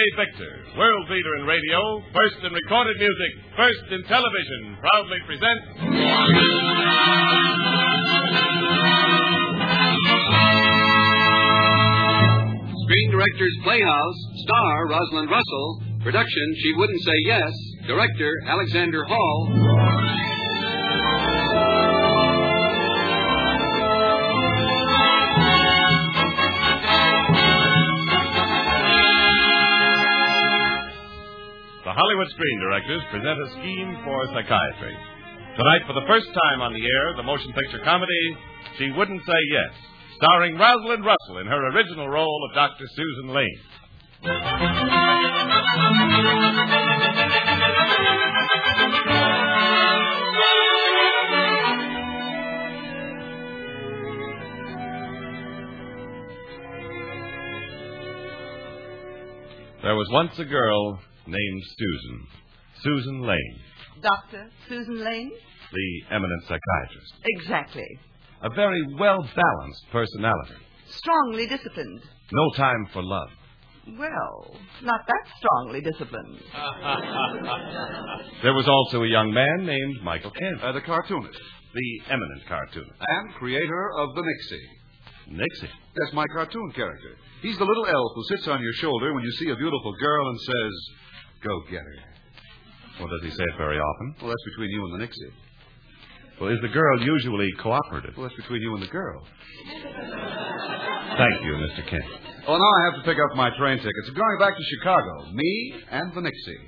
Victor, world leader in radio, first in recorded music, first in television, proudly presents... Screen Directors Playhouse, star Rosalind Russell, production She Wouldn't Say Yes, director Alexander Hall. The Hollywood Screen Directors present A Scheme for Psychiatry. Tonight, for the first time on the air, the motion picture comedy, She Wouldn't Say Yes, starring Rosalind Russell in her original role of Dr. Susan Lane. There was once a girl named Susan Lane. Dr. Susan Lane? The eminent psychiatrist. Exactly. A very well-balanced personality. Strongly disciplined. No time for love. Well, not that strongly disciplined. There was also a young man named Michael Kent. The cartoonist. The eminent cartoonist. And creator of the Nixie. Nixie? That's my cartoon character. He's the little elf who sits on your shoulder when you see a beautiful girl and says, "Go get her." Well, does he say it very often? Well, that's between you and the Nixie. Well, is the girl usually cooperative? Well, that's between you and the girl. Thank you, Mr. Kent. Oh, now I have to pick up my train tickets. I'm going back to Chicago. Me and the Nixie.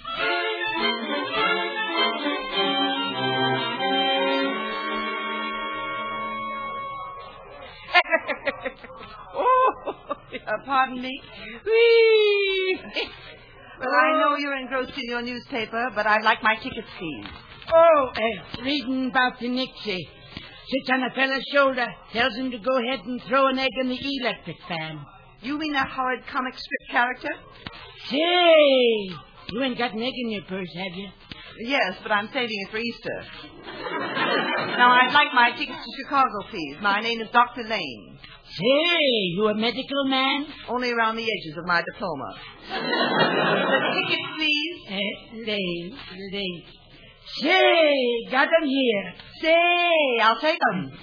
Pardon me? Whee! Well, I know you're engrossed in your newspaper, but I'd like my tickets, please. Reading about the Nixie. Sits on a fella's shoulder, tells him to go ahead and throw an egg in the electric fan. You mean that horrid comic strip character? Say, you ain't got an egg in your purse, have you? Yes, but I'm saving it for Easter. Now, I'd like my tickets to Chicago, please. My name is Dr. Lane. Say, you a medical man? Only around the edges of my diploma. The tickets, please. Lane. Say, got them here. Say, I'll take them.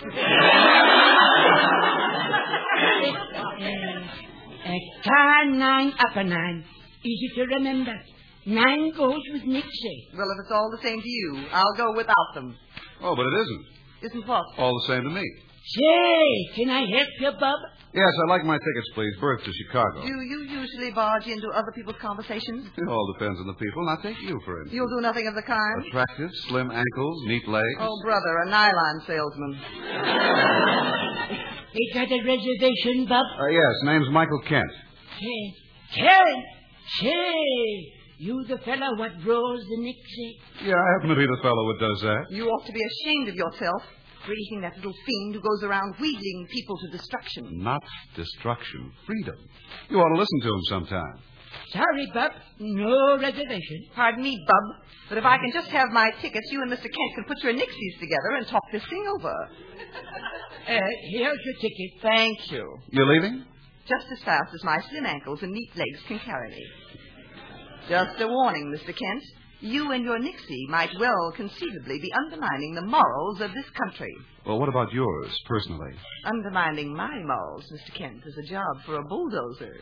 Car 9, upper 9. Easy to remember. 9 goes with Nixie. Well, if it's all the same to you, I'll go without them. Oh, but it isn't. Isn't what? All the same to me. Say, can I help you, Bub? Yes, I'd like my tickets, please. Berth to Chicago. Do you usually barge into other people's conversations? It all depends on the people. Now, take you, for instance. You'll do nothing of the kind? Attractive, slim ankles, neat legs. Oh, brother, a nylon salesman. You got a reservation, Bub? Yes, name's Michael Kent. Kent! Say, you the fellow what draws the Nixie? Yeah, I happen to be the fellow who does that. You ought to be ashamed of yourself for eating that little fiend who goes around wheedling people to destruction. Not destruction, freedom. You ought to listen to him sometime. Sorry, Bub. No reservation. Pardon me, Bub, but if I can just have my tickets, you and Mr. Kent can put your Nixies together and talk this thing over. Here's your ticket. Thank you. You're leaving? Just as fast as my slim ankles and neat legs can carry me. Just a warning, Mr. Kent. You and your Nixie might well conceivably be undermining the morals of this country. Well, what about yours, personally? Undermining my morals, Mr. Kent, is a job for a bulldozer.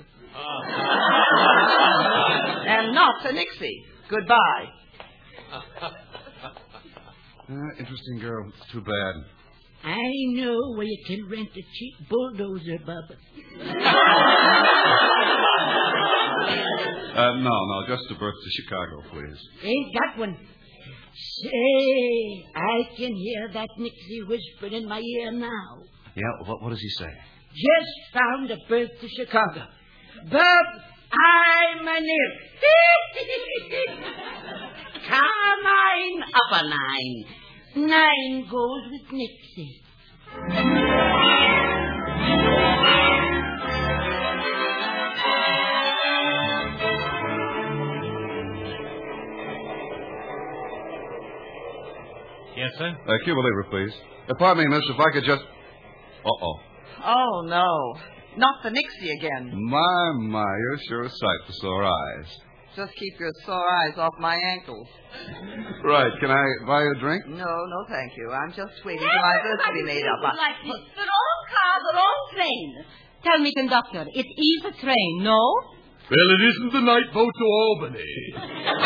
And not a Nixie. Goodbye. Interesting girl. It's too bad. I know where you can rent a cheap bulldozer, Bub. No, just a berth to Chicago, please. Ain't got one. Say, I can hear that Nixie whispering in my ear now. Yeah, what does he say? Just found a berth to Chicago. Bub, I'm a nip. Car 9, upper 9. 9 goes with Nixie. Yes, sir? Cuba Libre, please. Pardon me, miss, if I could just... Uh-oh. Oh, no. Not the Nixie again. My, you're sure a sight for sore eyes. Just keep your sore eyes off my ankles. Right, can I buy you a drink? No, thank you. I'm just waiting for my berth to be made up. Like this. The wrong car, the wrong train. Tell me, conductor, it is a train, no? Well, it isn't the night boat to Albany. Take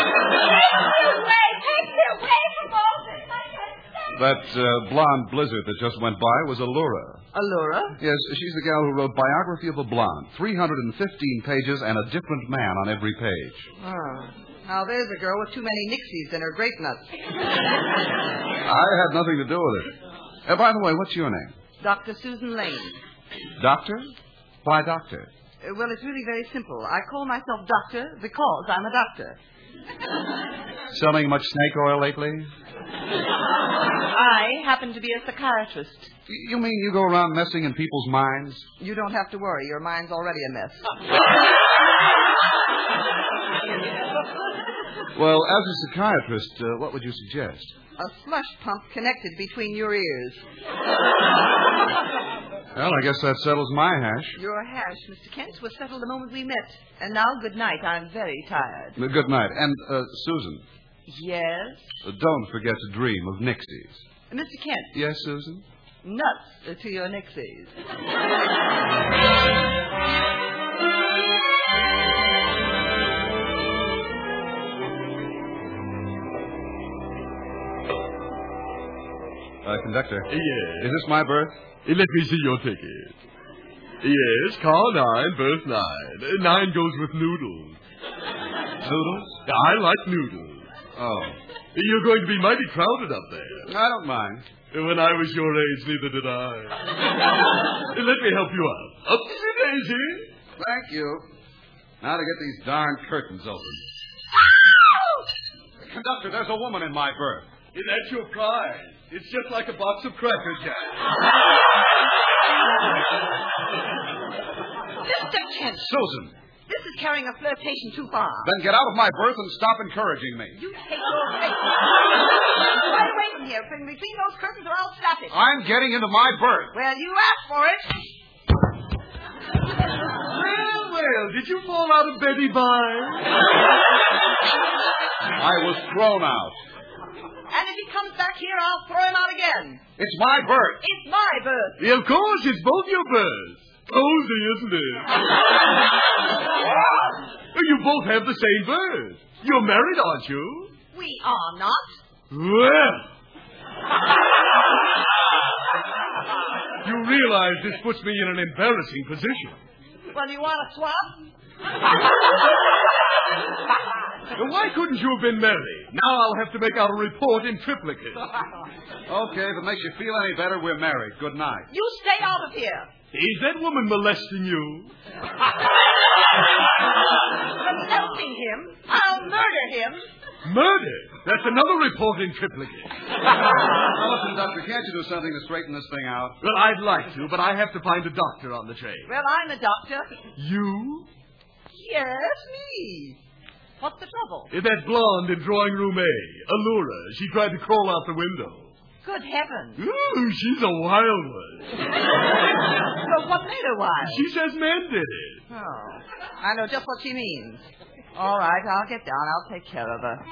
me away from Albany. That blonde blizzard that just went by was Allura. Allura? Yes, she's the gal who wrote Biography of a Blonde. 315 pages and a different man on every page. Oh. Now, there's a girl with too many Nixies in her grape nuts. I had nothing to do with it. By the way, what's your name? Dr. Susan Lane. Doctor? Why doctor? Well, it's really very simple. I call myself doctor because I'm a doctor. Selling much snake oil lately? I happen to be a psychiatrist. You mean you go around messing in people's minds? You don't have to worry. Your mind's already a mess. Well, as a psychiatrist, what would you suggest? A slush pump connected between your ears. Well, I guess that settles my hash. Your hash, Mr. Kent, was settled the moment we met. And now, good night. I'm very tired. Good night. And, Susan. Yes? Don't forget to dream of Nixies. Mr. Kent. Yes, Susan? Nuts to your Nixies. Conductor. Yes. Is this my berth? Let me see your ticket. Yes, car 9, berth 9. 9 goes with noodles. Noodles? I like noodles. Oh. You're going to be mighty crowded up there. I don't mind. When I was your age, neither did I. Let me help you out. Upsy-daisy. Thank you. Now to get these darn curtains open. Conductor, there's a woman in my berth. That's your prize. It's just like a box of Cracker Jack. Mr. Kent. Susan. This is carrying a flirtation too far. Then get out of my berth and stop encouraging me. You take your face. Right away from here. From between those curtains or I'll slap it. I'm getting into my berth. Well, you asked for it. Well, did you fall out of Betty Bye? I was thrown out. And if he comes back here, I'll throw him out again. It's my berth. It's my berth. Yeah, of course, it's both your berths. Cozy, isn't it? You both have the same berth. You're married, aren't you? We are not. Well. You realize this puts me in an embarrassing position. Well, you want to swap? Why couldn't you have been married? Now I'll have to make out a report in triplicate. Okay, if it makes you feel any better, we're married. Good night. You stay out of here. Is that woman molesting you? Molesting him? I'll murder him. Murder? That's another report in triplicate. Now, listen, Doctor, can't you do something to straighten this thing out? Well, I'd like to, but I have to find a doctor on the train. Well, I'm the doctor. You? Yes, me. What's the trouble? That blonde in drawing room A, Allura. She tried to crawl out the window. Good heavens. Ooh, she's a wild one. So what made her wild? She says men did it. Oh, I know just what she means. All right, I'll get down. I'll take care of her.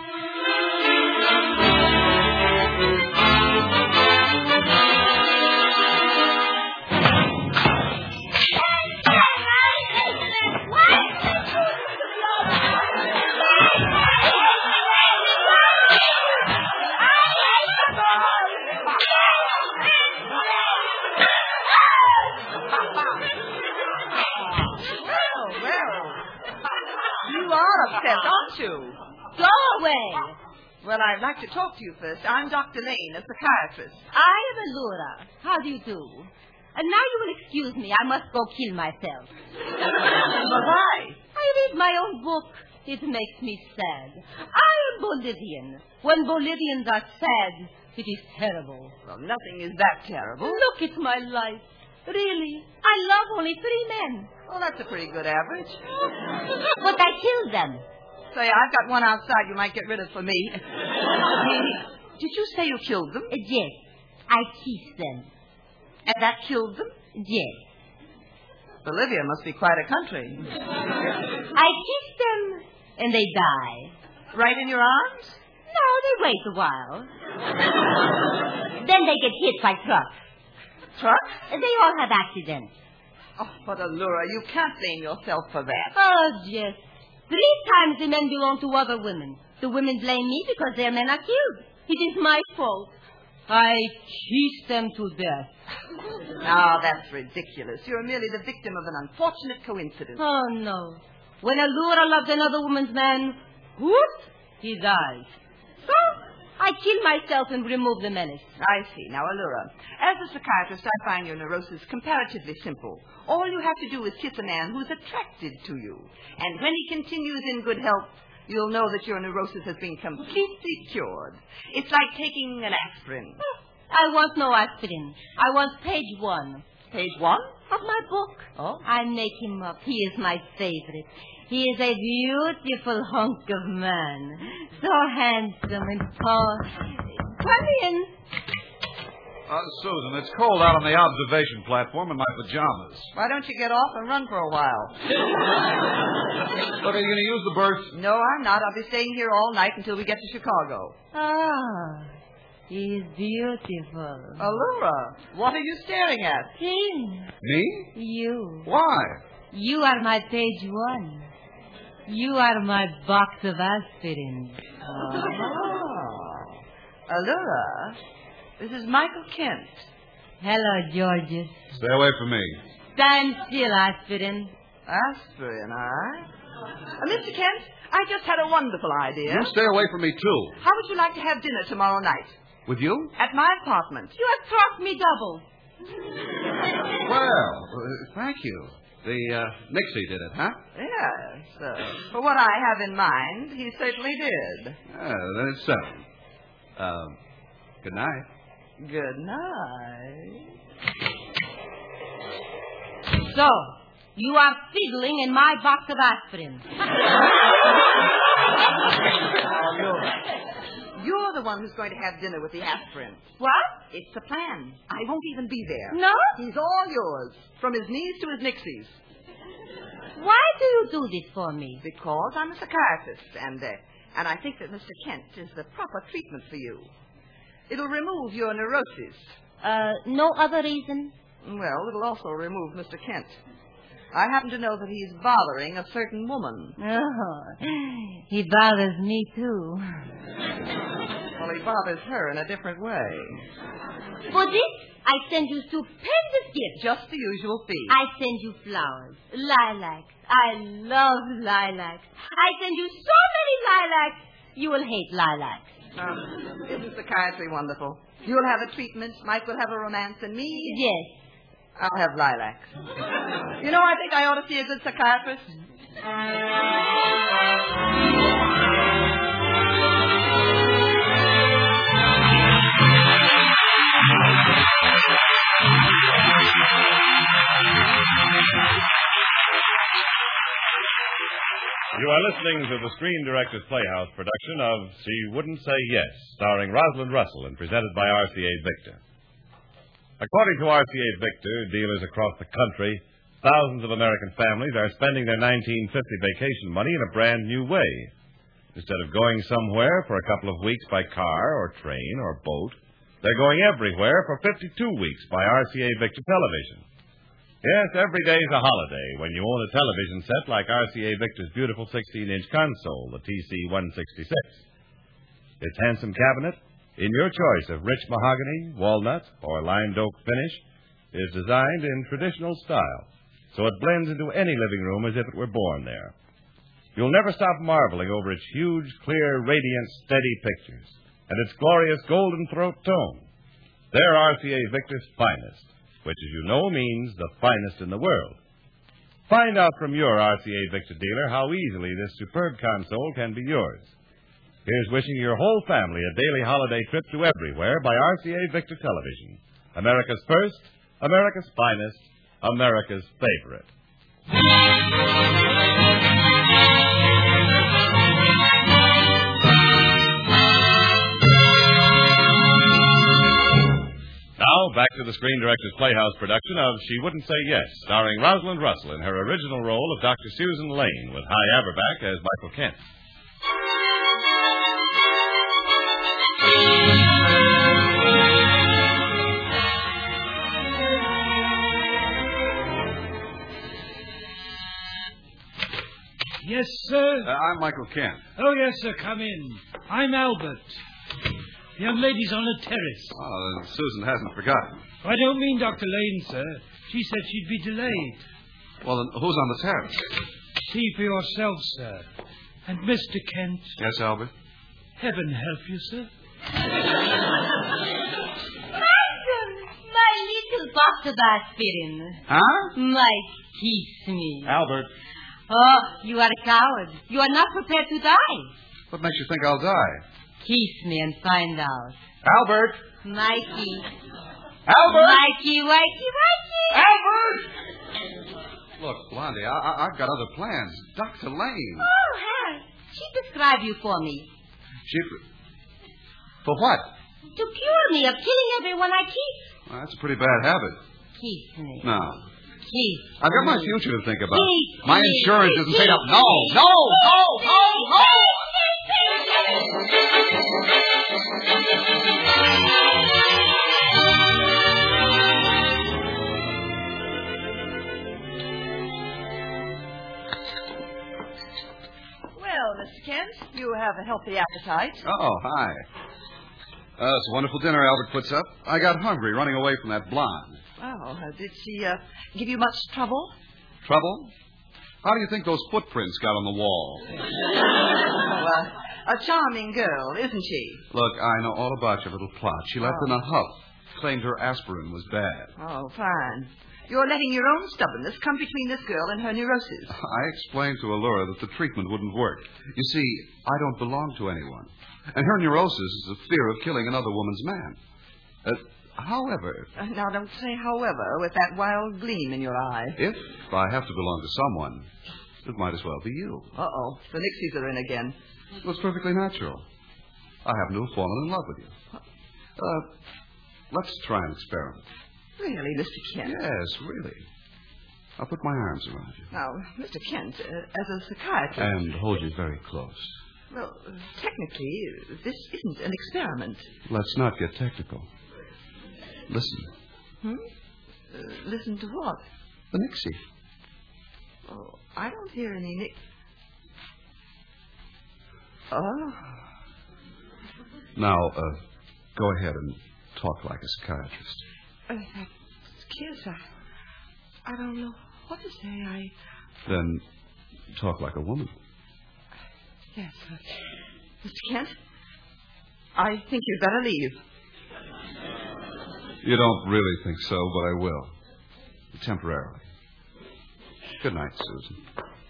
Aren't you? Go away. Well, I'd like to talk to you first. I'm Dr. Lane, a psychiatrist. I am Allura. How do you do? And now you will excuse me. I must go kill myself. But why? I read my own book. It makes me sad. I am Bolivian. When Bolivians are sad, it is terrible. Well, nothing is that terrible. Look at my life. Really, I love only 3 men. Well, that's a pretty good average. But I killed them. Say, I've got one outside you might get rid of for me. Did you say you killed them? Yes. I kissed them. And that killed them? Yes. Bolivia must be quite a country. I kiss them, and they die. Right in your arms? No, they wait a while. Then they get hit by trucks. Trucks? They all have accidents. Oh, but Allura, you can't blame yourself for that. Oh, yes. 3 times the men belong to other women. The women blame me because their men are killed. It is my fault. I kiss them to death. Now, that's ridiculous. You're merely the victim of an unfortunate coincidence. Oh, no. When Allura loves another woman's man, whoop, he dies. So, I kill myself and remove the menace. I see. Now, Allura, as a psychiatrist, I find your neurosis comparatively simple. All you have to do is kiss a man who's attracted to you. And when he continues in good health, you'll know that your neurosis has been completely cured. It's like taking an aspirin. I want no aspirin. I want page 1. Page 1? Of my book. Oh? I make him up. He is my favorite. He is a beautiful hunk of man. So handsome and tall. Come in. Susan, it's cold out on the observation platform in my pajamas. Why don't you get off and run for a while? Look, are you going to use the berth? No, I'm not. I'll be staying here all night until we get to Chicago. Ah, he is beautiful. Allura, what are you staring at? Him. Me? You. Why? You are my page 1. You are my box of aspirin. Allura, this is Michael Kent. Hello, Georges. Stay away from me. Stand still, aspirin. Aspirin, Mr. Kent, I just had a wonderful idea. You stay away from me, too. How would you like to have dinner tomorrow night? With you? At my apartment. You have thrust me double. Well, thank you. The Nixie did it, huh? Yes. For what I have in mind, he certainly did. Then it's settled. Good night. Good night. So, you are fiddling in my box of aspirin. You're the one who's going to have dinner with the aspirin. What? It's the plan. I won't even be there. No? He's all yours, from his knees to his nixies. Why do you do this for me? Because I'm a psychiatrist, and I think that Mr. Kent is the proper treatment for you. It'll remove your neurosis. No other reason? Well, it'll also remove Mr. Kent. I happen to know that he's bothering a certain woman. Oh, he bothers me, too. Well, he bothers her in a different way. For this, I send you stupendous gifts. Just the usual fee. I send you flowers, lilacs. I love lilacs. I send you so many lilacs, you will hate lilacs. Isn't psychiatry wonderful? You'll have a treatment, Mike will have a romance, and me... Yes. I'll have lilacs. You know, I think I ought to see a good psychiatrist. You are listening to the Screen Directors Playhouse production of She Wouldn't Say Yes, starring Rosalind Russell and presented by RCA Victor. According to RCA Victor, dealers across the country, thousands of American families are spending their 1950 vacation money in a brand new way. Instead of going somewhere for a couple of weeks by car or train or boat, they're going everywhere for 52 weeks by RCA Victor television. Yes, every day's a holiday when you own a television set like RCA Victor's beautiful 16-inch console, the TC-166. Its handsome cabinet, in your choice of rich mahogany, walnut, or limed oak finish, is designed in traditional style, so it blends into any living room as if it were born there. You'll never stop marveling over its huge, clear, radiant, steady pictures and its glorious golden throat tone. They're RCA Victor's finest, which, as you know, means the finest in the world. Find out from your RCA Victor dealer how easily this superb console can be yours. Here's wishing your whole family a daily holiday trip to everywhere by RCA Victor Television. America's first, America's finest, America's favorite. Now, back to the Screen Directors Playhouse production of She Wouldn't Say Yes, starring Rosalind Russell in her original role of Dr. Susan Lane, with Hy Averback as Michael Kent. Yes, sir? I'm Michael Kent. Oh, yes, sir. Come in. I'm Albert. The young lady's on the terrace. Oh, Susan hasn't forgotten. I don't mean Dr. Lane, sir. She said she'd be delayed. Well, then who's on the terrace? See for yourself, sir. And Mr. Kent. Yes, Albert? Heaven help you, sir. My little box of aspirin. Huh? My kiss me. Albert. Oh, you are a coward. You are not prepared to die. What makes you think I'll die? Kiss me and find out. Albert! Mikey. Albert! Mikey, Mikey, Mikey! Albert! Look, Blondie, I've got other plans. Dr. Lane. Oh, Harry. She described you for me. For what? To cure me of killing everyone I kiss. Well, that's a pretty bad habit. Kiss me. No. Kiss. I've got my future to think about. Kiss My me. insurance isn't paid up. No! Well, Mr. Kent, you have a healthy appetite. Oh, hi. It's a wonderful dinner Albert puts up. I got hungry running away from that blonde. Oh, did she give you much trouble? Trouble? How do you think those footprints got on the wall? A charming girl, isn't she? Look, I know all about your little plot. She left in a huff. Claimed her aspirin was bad. Oh, fine. You're letting your own stubbornness come between this girl and her neurosis. I explained to Allura that the treatment wouldn't work. You see, I don't belong to anyone. And her neurosis is a fear of killing another woman's man. However... Now, don't say however with that wild gleam in your eye. If I have to belong to someone, it might as well be you. Uh-oh. The Nixies are in again. Well, it's perfectly natural. I happen to have fallen in love with you. Let's try an experiment. Really, Mr. Kent? Yes, really. I'll put my arms around you. Now, Mr. Kent, as a psychiatrist... And hold you very close. Well, technically, this isn't an experiment. Let's not get technical. Listen. Listen to what? The Nixie. Oh, I don't hear any Oh. Now, go ahead and talk like a psychiatrist. That kiss, I don't know what to say. Then talk like a woman. Yes, Mr. Kent, I think you'd better leave. You don't really think so, but I will. Temporarily. Good night, Susan.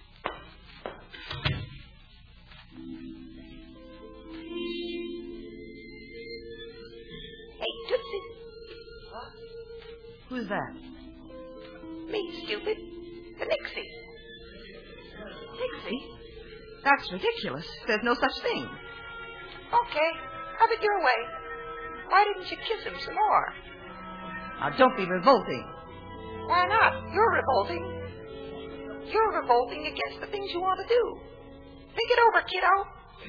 Hey, Tootsie. Who's that? Me, stupid. The Nixie. Nixie? That's ridiculous. There's no such thing. Okay, have it your way. Why didn't you kiss him some more? Now, don't be revolting. Why not? You're revolting. You're revolting against the things you want to do. Think it over, kiddo.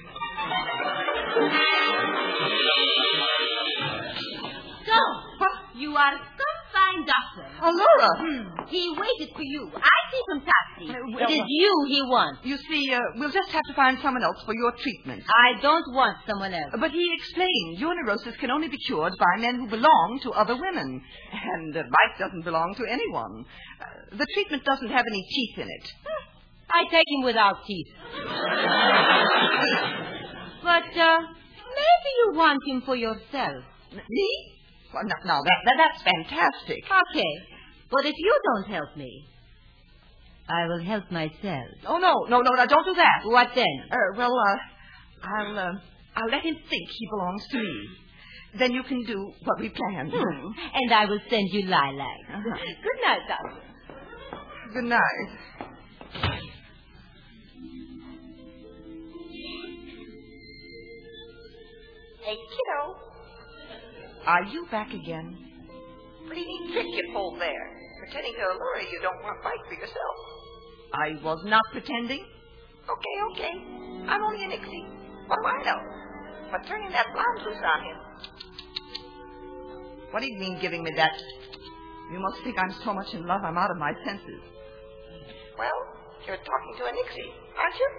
So, you are some fine doctor. Allura! He waited for you. I see some taxi. It is you he wants. You see, we'll just have to find someone else for your treatment. I don't want someone else. But he explained your neurosis can only be cured by men who belong to other women. And Mike doesn't belong to anyone. The treatment doesn't have any teeth in it. I take him without teeth. But maybe you want him for yourself. Me? Well, no, that's fantastic. Okay. But if you don't help me, I will help myself. Oh, no, don't do that. What then? I'll let him think he belongs to me. Then you can do what we planned. And I will send you lilac. Good night, doctor. Good night. Hey, kiddo. Are you back again? Pretty trick you pulled there. Pretending to Allura you don't want Mike for yourself. I was not pretending. Okay. I'm only a Nixie. What do I know? But turning that blonde loose on him. What do you mean giving me that? You must think I'm so much in love I'm out of my senses. Well, you're talking to a Nixie, aren't you?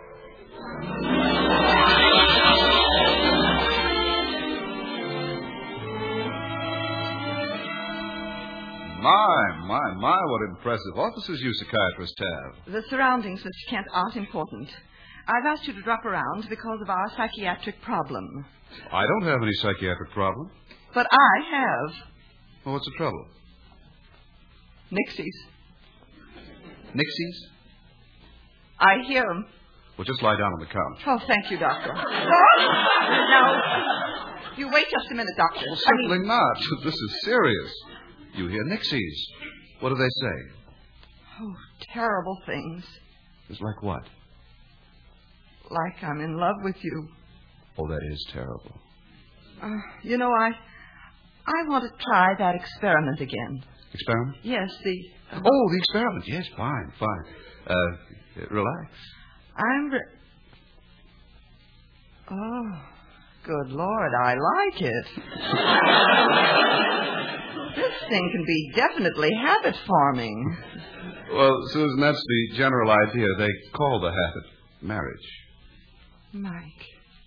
My, what impressive offices you psychiatrists have. The surroundings, Mr. Kent, aren't important. I've asked you to drop around because of our psychiatric problem. I don't have any psychiatric problem. But I have. Well, what's the trouble? Nixies. Nixies? I hear them. Well, just lie down on the couch. Oh, thank you, Doctor. Now, you wait just a minute, Doctor. Well, certainly not. This is serious. You hear Nixies. What do they say? Oh, terrible things. It's like what? Like I'm in love with you. Oh, that is terrible. You know, I want to try that experiment again. Experiment? Yes, the experiment. Yes, fine. Relax. Oh, good Lord, I like it. This thing can be definitely habit-forming. Well, Susan, that's the general idea. They call the habit marriage. Mike.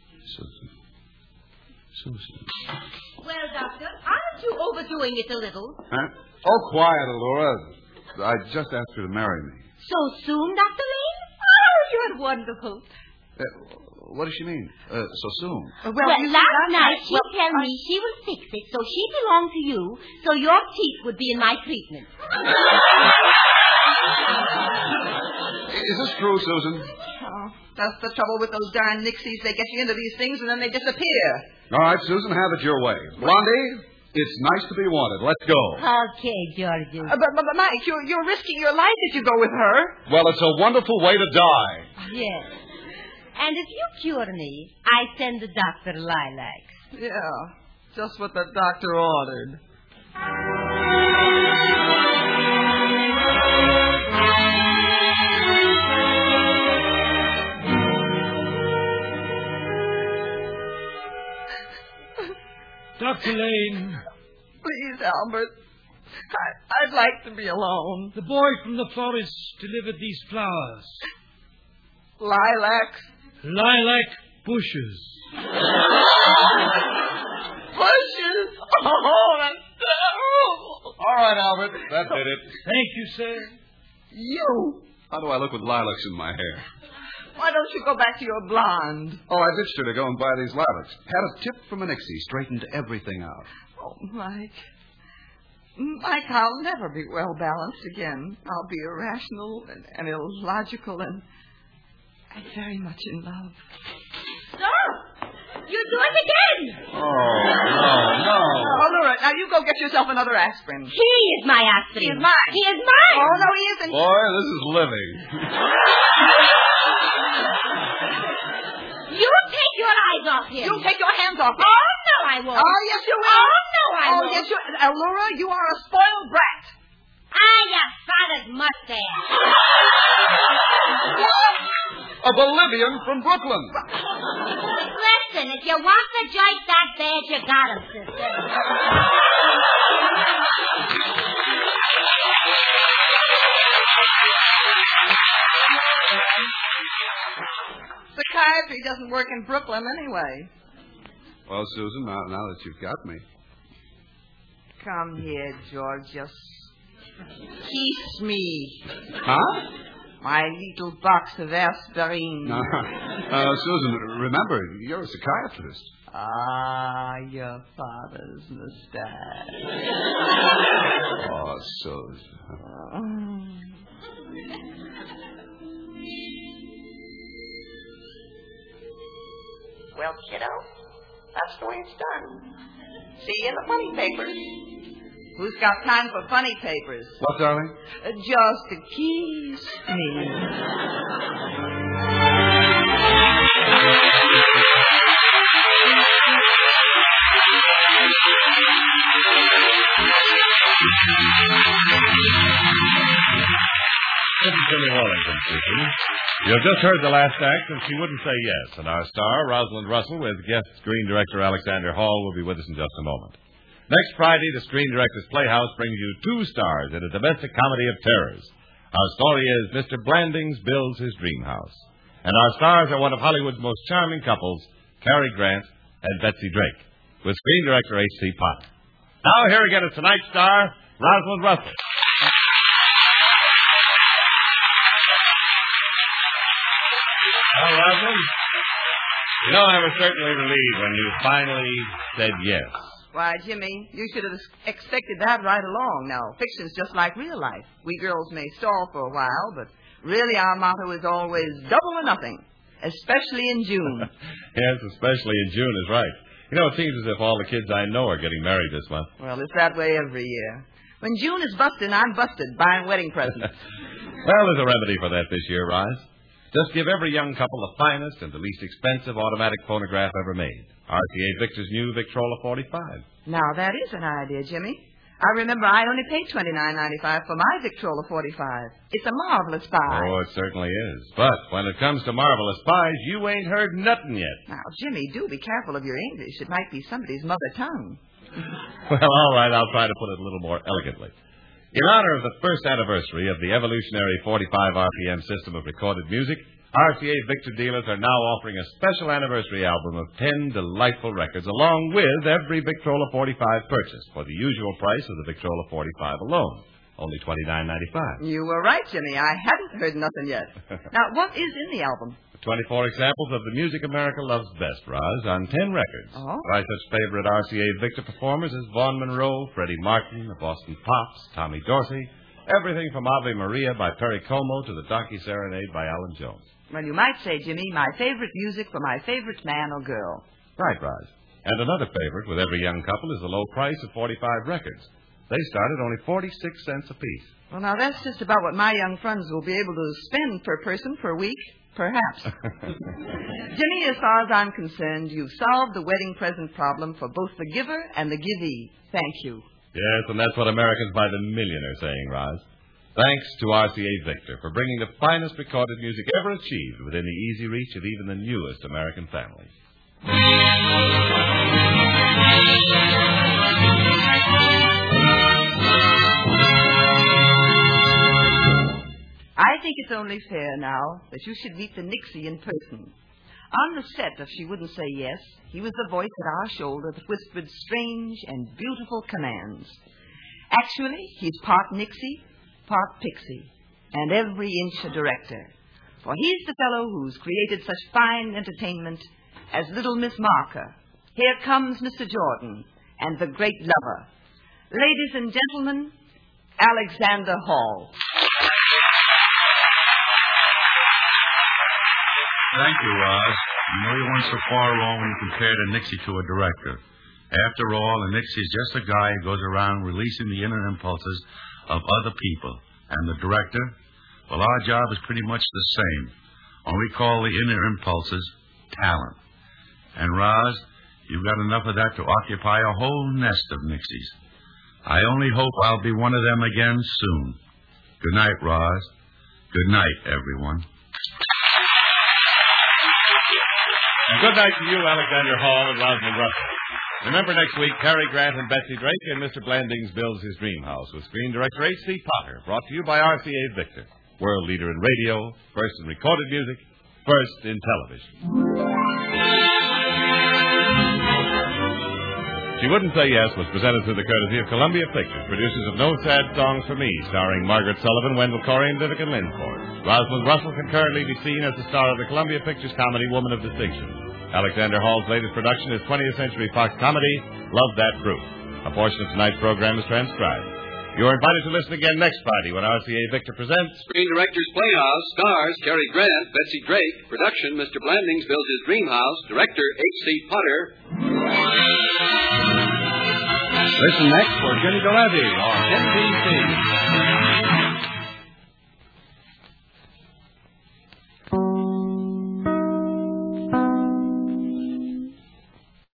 Susan. Well, Doctor, aren't you overdoing it a little? Huh? Oh, quiet, Allura. I just asked her to marry me. So soon, Dr. Lane? Oh, you're wonderful. What does she mean? So soon? Well, last night she told me she will fix it so she belonged to you, so your teeth would be in my treatment. Is this true, Susan? Oh, that's the trouble with those darn Nixies. They get you into these things and then they disappear. All right, Susan, have it your way. Blondie, it's nice to be wanted. Let's go. Okay, Georgie. But Mike, you're risking your life if you go with her. Well, it's a wonderful way to die. Yes. And if you cure me, I send the doctor lilacs. Yeah, just what the doctor ordered. Dr. Lane. Please, Albert. I'd like to be alone. The boy from the forest delivered these flowers. Lilacs. Lilac bushes. Bushes? Oh, that's terrible. All right, Albert. That did it. Thank you, sir. You. How do I look with lilacs in my hair? Why don't you go back to your blonde? Oh, I ditched her to go and buy these lilacs. Had a tip from a Nixie. Straightened everything out. Oh, Mike. Mike, I'll never be well balanced again. I'll be irrational and illogical and very much in love. Stop! You do it again! Oh, no. Oh, Laura, now you go get yourself another aspirin. He is my aspirin. He is mine. He is mine! Oh, no, he isn't. Boy, this is living. You take your eyes off him. You take your hands off him. Oh, no, I won't. Oh, yes, you will. Oh, no, I won't. Oh, yes, you will. Laura, you are a spoiled brat. Your father's mustache. A Bolivian from Brooklyn. Listen, if you want the joint that bad, you got him, sister. Psychiatry doesn't work in Brooklyn anyway. Well, Susan, now that you've got me. Come here, George. Just kiss me. Huh? My little box of aspirin. Susan, remember, you're a psychiatrist. Ah, your father's mustache. Oh, Susan. Well, kiddo, that's the way it's done. See you in the funny papers. Who's got time for funny papers? What, darling? Just to kiss me. This is Jimmy Wallington speaking. You've just heard the last act, and She Wouldn't Say Yes, and our star, Rosalind Russell, with guest screen director Alexander Hall, will be with us in just a moment. Next Friday, the Screen Directors Playhouse brings you 2 stars in a domestic comedy of terrors. Our story is Mr. Blandings Builds His Dream House. And our stars are one of Hollywood's most charming couples, Cary Grant and Betsy Drake, with screen director H.C. Potter. Now, here again is tonight's star, Rosalind Russell. Well, Rosalind, you know, I was certainly relieved when you finally said yes. Why, Jimmy, you should have expected that right along. Now, fiction's just like real life. We girls may stall for a while, but really our motto is always double or nothing, especially in June. Yes, especially in June is right. You know, it seems as if all the kids I know are getting married this month. Well, it's that way every year. When June is busting, I'm busted buying wedding presents. Well, there's a remedy for that this year, Roz. Just give every young couple the finest and the least expensive automatic phonograph ever made. RCA Victor's new Victrola 45. Now, that is an idea, Jimmy. I remember I only paid $29.95 for my Victrola 45. It's a marvelous buy. Oh, it certainly is. But when it comes to marvelous buys, you ain't heard nothing yet. Now, Jimmy, do be careful of your English. It might be somebody's mother tongue. Well, all right, I'll try to put it a little more elegantly. In honor of the first anniversary of the evolutionary 45 RPM system of recorded music, RCA Victor dealers are now offering a special anniversary album of 10 delightful records, along with every Victrola 45 purchase for the usual price of the Victrola 45 alone, only $29.95. You were right, Jimmy. I hadn't heard nothing yet. Now, what is in the album? 24 examples of the music America loves best, Roz, on 10 records. Oh? By such favorite RCA Victor performers as Vaughn Monroe, Freddie Martin, the Boston Pops, Tommy Dorsey, everything from Ave Maria by Perry Como to the Donkey Serenade by Alan Jones. Well, you might say, Jimmy, my favorite music for my favorite man or girl. Right, Roz. And another favorite with every young couple is the low price of 45 records. They start at only 46 cents apiece. Well, now, that's just about what my young friends will be able to spend per person per week. Perhaps. Jimmy, as far as I'm concerned, you've solved the wedding present problem for both the giver and the givee. Thank you. Yes, and that's what Americans by the million are saying, Roz. Thanks to RCA Victor for bringing the finest recorded music ever achieved within the easy reach of even the newest American families. I think it's only fair now that you should meet the Nixie in person. On the set of She Wouldn't Say Yes, he was the voice at our shoulder that whispered strange and beautiful commands. Actually, he's part Nixie, part Pixie, and every inch a director. For he's the fellow who's created such fine entertainment as Little Miss Marker, Here Comes Mr. Jordan, and The Great Lover. Ladies and gentlemen, Alexander Hall. Thank you, Roz. You know you weren't so far wrong when you compared a Nixie to a director. After all, a Nixie is just a guy who goes around releasing the inner impulses of other people. And the director, well, our job is pretty much the same. Only we call the inner impulses talent. And, Roz, you've got enough of that to occupy a whole nest of Nixies. I only hope I'll be one of them again soon. Good night, Roz. Good night, everyone. Good night to you, Alexander Hall and Rosalind Russell. Remember next week, Cary Grant and Betsy Drake and Mr. Blandings Builds His Dream House with screen director H.C. Potter, brought to you by RCA Victor, world leader in radio, first in recorded music, first in television. She Wouldn't Say Yes was presented through the courtesy of Columbia Pictures, producers of No Sad Songs for Me, starring Margaret Sullivan, Wendell Corey, and Vivica Lindford. Rosalind Russell can currently be seen as the star of the Columbia Pictures comedy Woman of Distinction. Alexander Hall's latest production is 20th Century Fox comedy, Love That Brute. A portion of tonight's program is transcribed. You are invited to listen again next Friday when RCA Victor presents Screen Directors Playhouse, stars Cary Grant, Betsy Drake, production Mr. Blandings Builds His Dream House, director H.C. Potter. Listen next for Jenny Galetti on NBC.